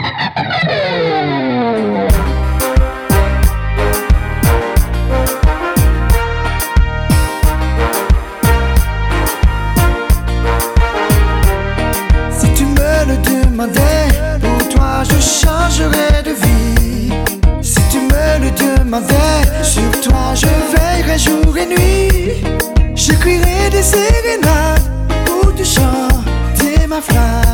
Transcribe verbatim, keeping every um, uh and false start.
Si tu me le demandais, pour toi je changerais de vie. Si tu me le demandais, sur toi je veillerais jour et nuit. J'écrirais des sérénades pour te chanter ma flamme.